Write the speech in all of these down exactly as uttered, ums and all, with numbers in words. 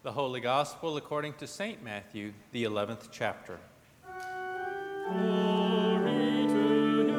The Holy Gospel according to Saint Matthew, the eleventh chapter. Glory to you,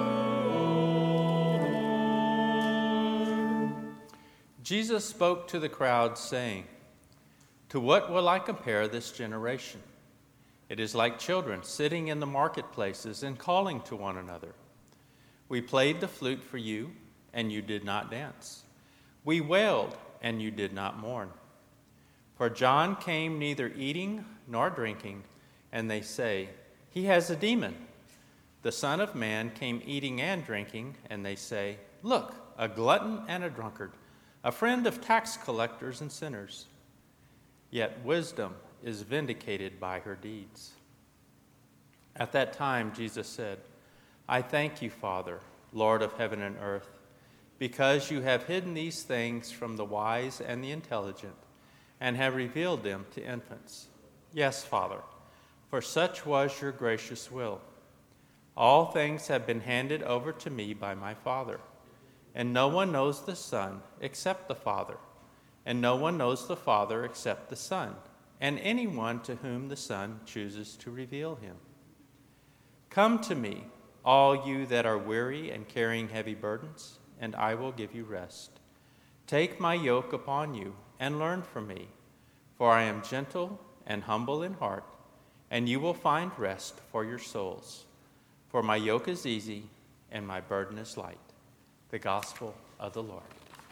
O Lord. Jesus spoke to the crowd, saying, "To what will I compare this generation? It is like children sitting in the marketplaces and calling to one another. We played the flute for you, and you did not dance. We wailed, and you did not mourn. For John came neither eating nor drinking, and they say, 'He has a demon.' The Son of Man came eating and drinking, and they say, 'Look, a glutton and a drunkard, a friend of tax collectors and sinners.' Yet wisdom is vindicated by her deeds." At that time, Jesus said, "I thank you, Father, Lord of heaven and earth, because you have hidden these things from the wise and the intelligent, and have revealed them to infants. Yes, Father, for such was your gracious will. All things have been handed over to me by my Father, and no one knows the Son except the Father, and no one knows the Father except the Son, and anyone to whom the Son chooses to reveal him. Come to me, all you that are weary and carrying heavy burdens, and I will give you rest. Take my yoke upon you and learn from me, for I am gentle and humble in heart, and you will find rest for your souls. For my yoke is easy and my burden is light." The Gospel of the Lord.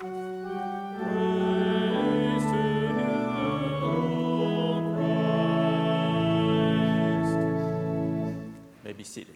Praise to you, O Christ. May be seated.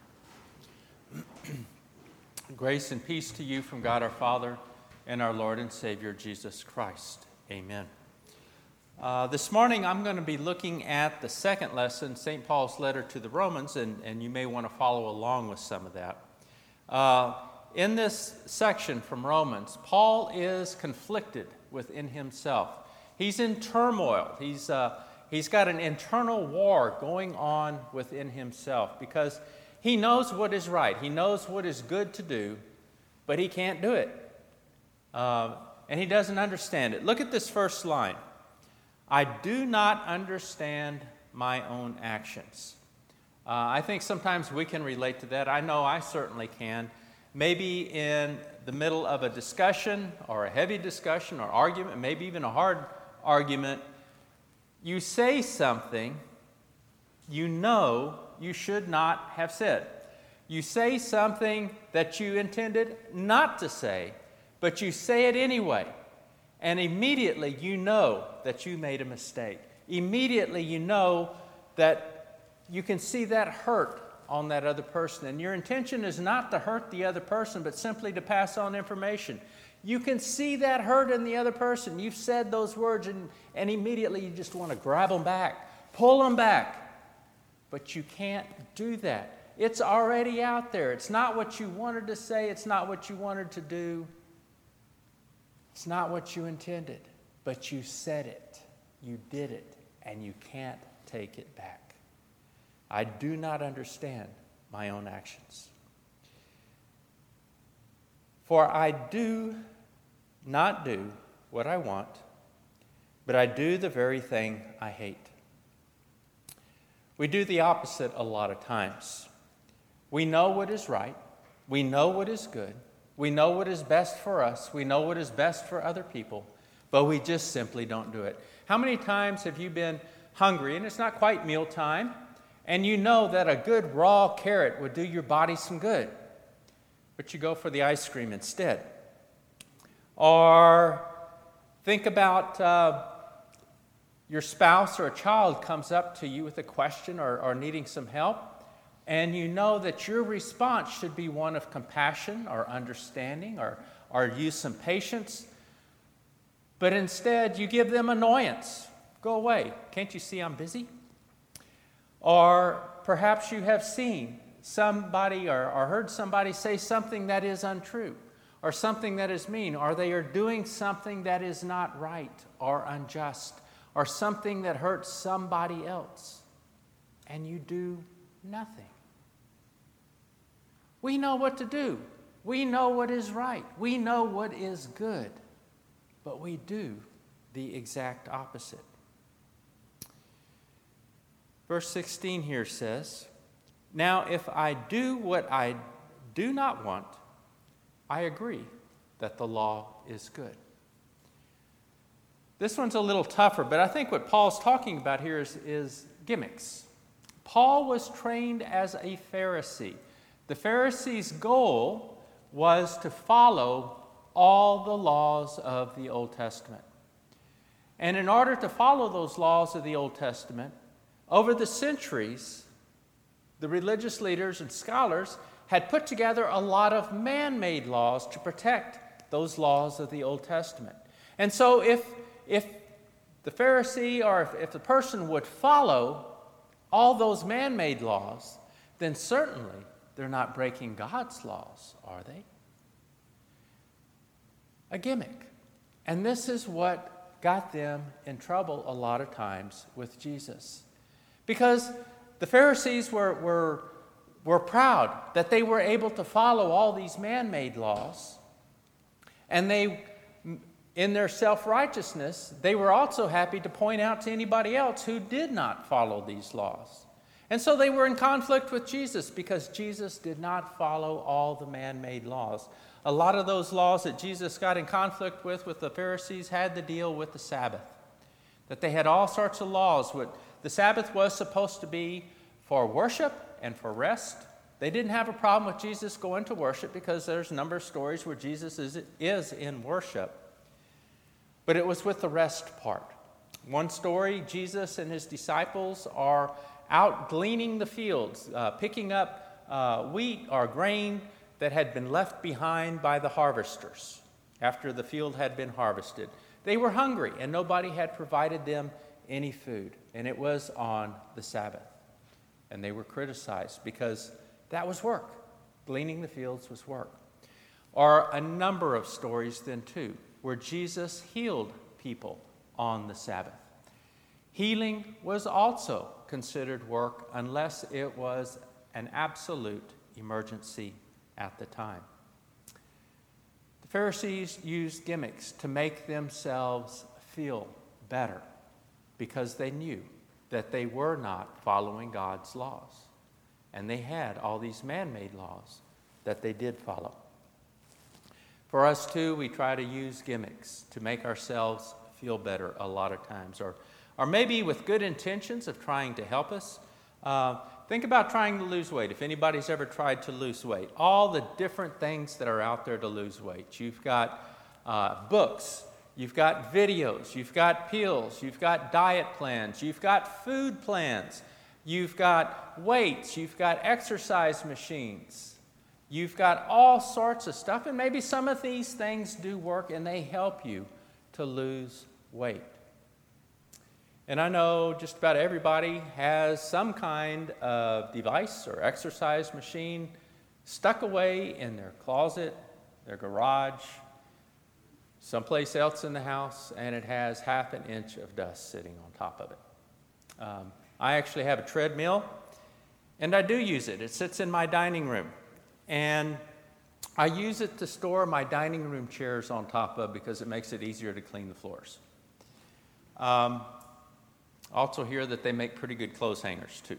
Grace and peace to you from God our Father and our Lord and Savior Jesus Christ. Amen. Uh, this morning I'm going to be looking at the second lesson, Saint Paul's letter to the Romans, and, and you may want to follow along with some of that. Uh, in this section from Romans, Paul is conflicted within himself. He's in turmoil. He's, uh, he's got an internal war going on within himself because he knows what is right. He knows what is good to do, but he can't do it. Uh, and he doesn't understand it. Look at this first line. "I do not understand my own actions." Uh, I think sometimes we can relate to that. I know I certainly can. Maybe in the middle of a discussion or a heavy discussion or argument, maybe even a hard argument, you say something you know you should not have said. You say something that you intended not to say, but you say it anyway. And immediately you know that you made a mistake. Immediately you know that you can see that hurt on that other person. And your intention is not to hurt the other person, but simply to pass on information. You can see that hurt in the other person. You've said those words and, and immediately you just want to grab them back, pull them back. But you can't do that. It's already out there. It's not what you wanted to say. It's not what you wanted to do. It's not what you intended, but you said it, you did it, and you can't take it back. I do not understand my own actions. For I do not do what I want, but I do the very thing I hate. We do the opposite a lot of times. We know what is right. We know what is good. We know what is best for us. We know what is best for other people, but we just simply don't do it. How many times have you been hungry, and it's not quite mealtime, and you know that a good raw carrot would do your body some good, but you go for the ice cream instead? Or think about uh, your spouse or a child comes up to you with a question or, or needing some help, and you know that your response should be one of compassion or understanding or, or use some patience. But instead, you give them annoyance. Go away. Can't you see I'm busy? Or perhaps you have seen somebody or, or heard somebody say something that is untrue or something that is mean, or they are doing something that is not right or unjust or something that hurts somebody else, and you do nothing. We know what to do. We know what is right. We know what is good. But we do the exact opposite. Verse sixteen here says, "Now if I do what I do not want, I agree that the law is good." This one's a little tougher, but I think what Paul's talking about here is, is gimmicks. Paul was trained as a Pharisee. The Pharisee's goal was to follow all the laws of the Old Testament. And in order to follow those laws of the Old Testament, over the centuries, the religious leaders and scholars had put together a lot of man-made laws to protect those laws of the Old Testament. And so if, if the Pharisee or if, if the person would follow all those man-made laws, then certainly they're not breaking God's laws, are they? A gimmick. And this is what got them in trouble a lot of times with Jesus. Because the Pharisees were, were, were proud that they were able to follow all these man-made laws. And they, in their self-righteousness, they were also happy to point out to anybody else who did not follow these laws. And so they were in conflict with Jesus because Jesus did not follow all the man-made laws. A lot of those laws that Jesus got in conflict with, with the Pharisees, had to deal with the Sabbath. That they had all sorts of laws. What the Sabbath was supposed to be for worship and for rest. They didn't have a problem with Jesus going to worship because there's a number of stories where Jesus is, is in worship. But it was with the rest part. One story, Jesus and his disciples are out gleaning the fields, uh, picking up uh, wheat or grain that had been left behind by the harvesters after the field had been harvested. They were hungry, and nobody had provided them any food, and it was on the Sabbath. And they were criticized because that was work. Gleaning the fields was work. Or a number of stories then, too, where Jesus healed people on the Sabbath. Healing was also considered work unless it was an absolute emergency at the time. The Pharisees used gimmicks to make themselves feel better because they knew that they were not following God's laws. And they had all these man-made laws that they did follow. For us, too, we try to use gimmicks to make ourselves feel better a lot of times, or or maybe with good intentions of trying to help us. Uh, think about trying to lose weight. If anybody's ever tried to lose weight, all the different things that are out there to lose weight. You've got uh, books, you've got videos, you've got pills, you've got diet plans, you've got food plans, you've got weights, you've got exercise machines, you've got all sorts of stuff, and maybe some of these things do work and they help you to lose weight. And I know just about everybody has some kind of device or exercise machine stuck away in their closet, their garage, someplace else in the house, and it has half an inch of dust sitting on top of it. Um, I actually have a treadmill, and I do use it. It sits in my dining room, and I use it to store my dining room chairs on top of because it makes it easier to clean the floors. Um, Also hear that they make pretty good clothes hangers, too.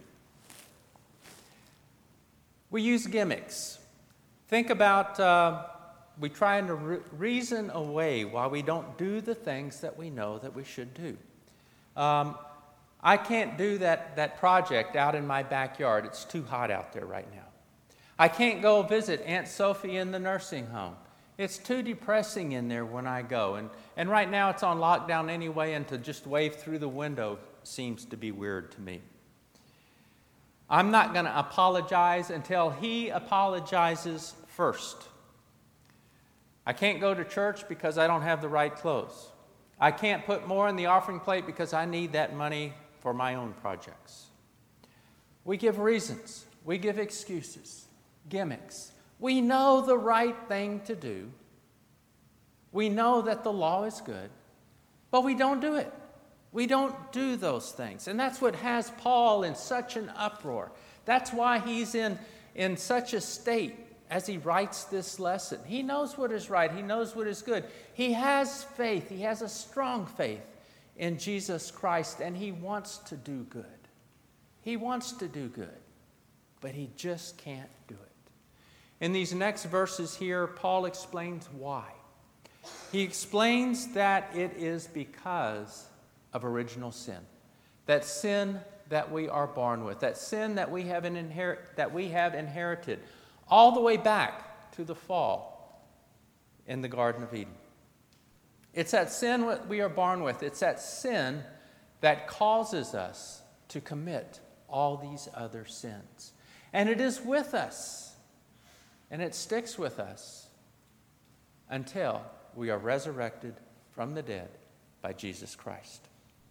We use gimmicks. Think about uh, we trying to re- reason away why we don't do the things that we know that we should do. Um, I can't do that, that project out in my backyard. It's too hot out there right now. I can't go visit Aunt Sophie in the nursing home. It's too depressing in there when I go. And, and right now it's on lockdown anyway, and to just wave through the window seems to be weird to me. I'm not going to apologize until he apologizes first. I can't go to church because I don't have the right clothes. I can't put more in the offering plate because I need that money for my own projects. We give reasons. We give excuses, gimmicks. We know the right thing to do. We know that the law is good, but we don't do it. We don't do those things. And that's what has Paul in such an uproar. That's why he's in, in such a state as he writes this lesson. He knows what is right. He knows what is good. He has faith. He has a strong faith in Jesus Christ, and he wants to do good. He wants to do good, but he just can't do it. In these next verses here, Paul explains why. He explains that it is because of original sin. That sin that we are born with, that sin that we have, an inherit, that we have inherited all the way back to the fall in the Garden of Eden. It's that sin that we are born with. It's that sin that causes us to commit all these other sins. And it is with us, and it sticks with us until we are resurrected from the dead by Jesus Christ.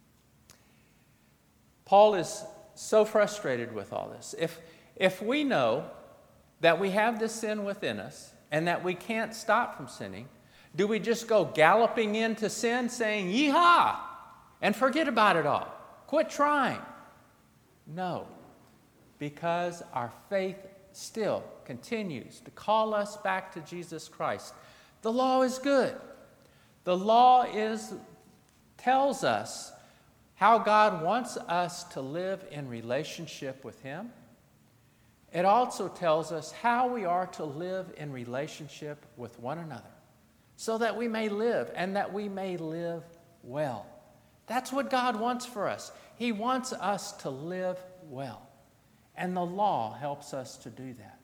Paul is so frustrated with all this. If, if we know that we have this sin within us and that we can't stop from sinning, do we just go galloping into sin saying, "Yee-haw," and forget about it all? Quit trying. No, because our faith still continues to call us back to Jesus Christ. The law is good. The law is tells us how God wants us to live in relationship with him. It also tells us how we are to live in relationship with one another so that we may live and that we may live well. That's what God wants for us. He wants us to live well, and the law helps us to do that.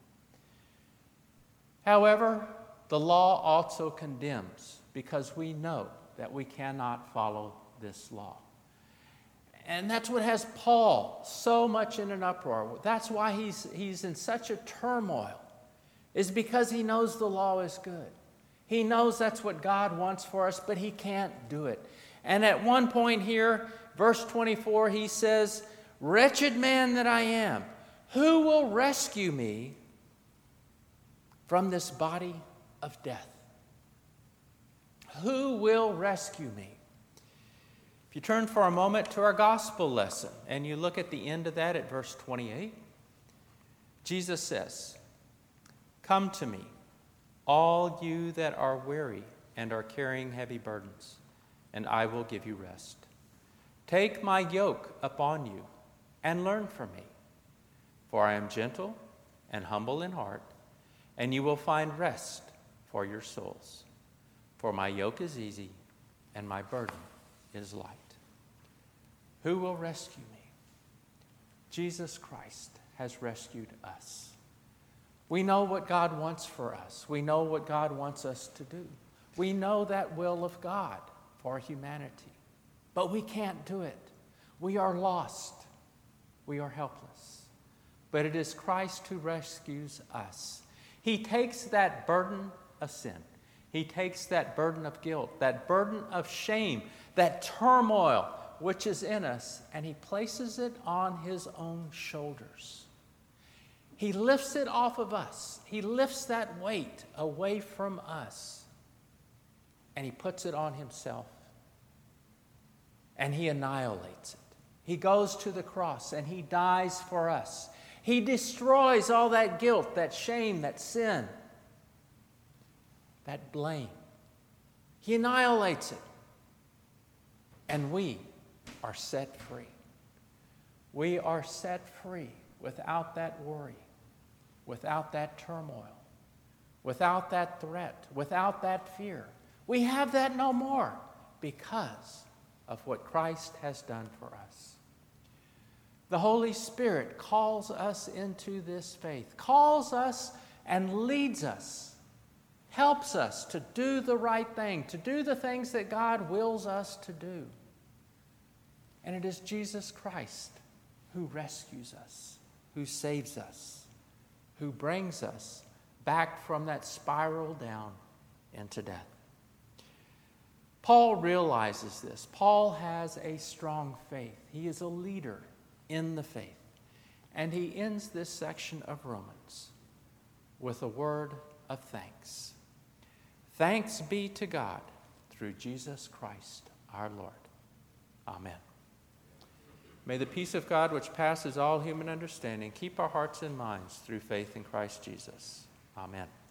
However, the law also condemns because we know that we cannot follow this law. And that's what has Paul so much in an uproar. That's why he's, he's in such a turmoil, is because he knows the law is good. He knows that's what God wants for us, but he can't do it. And at one point here, verse twenty-four, he says, "Wretched man that I am, who will rescue me from this body of death?" Who will rescue me? If you turn for a moment to our gospel lesson and you look at the end of that at verse twenty-eight, Jesus says, "Come to me, all you that are weary and are carrying heavy burdens, and I will give you rest. Take my yoke upon you and learn from me, for I am gentle and humble in heart, and you will find rest for your souls. For my yoke is easy and my burden is light." Who will rescue me? Jesus Christ has rescued us. We know what God wants for us. We know what God wants us to do. We know that will of God for humanity. But we can't do it. We are lost. We are helpless. But it is Christ who rescues us. He takes that burden of sin. He takes that burden of guilt, that burden of shame, that turmoil which is in us, and he places it on his own shoulders. He lifts it off of us. He lifts that weight away from us, and he puts it on himself, and he annihilates it. He goes to the cross, and he dies for us. He destroys all that guilt, that shame, that sin, that blame. He annihilates it, and we are set free. We are set free without that worry, without that turmoil, without that threat, without that fear. We have that no more because of what Christ has done for us. The Holy Spirit calls us into this faith, calls us and leads us, helps us to do the right thing, to do the things that God wills us to do. And it is Jesus Christ who rescues us, who saves us, who brings us back from that spiral down into death. Paul realizes this. Paul has a strong faith. He is a leader in the faith. And he ends this section of Romans with a word of thanks. Thanks be to God through Jesus Christ our Lord. Amen. May the peace of God, which passes all human understanding, keep our hearts and minds through faith in Christ Jesus. Amen.